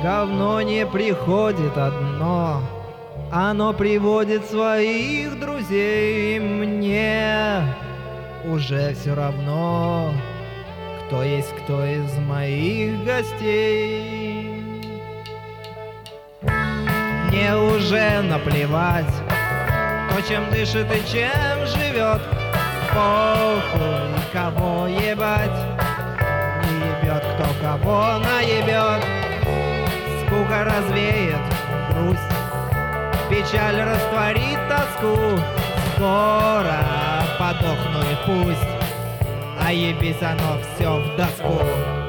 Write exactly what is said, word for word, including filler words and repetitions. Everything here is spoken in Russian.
Говно не приходит одно, оно приводит своих друзей. Мне уже все равно, кто есть кто из моих гостей. Мне уже наплевать, кто чем дышит и чем живет. Похуй, кого ебать, не ебет, кто кого наебет. Скука развеет грусть, печаль растворит тоску. Скоро подохну и пусть, а ебись оно все в доску.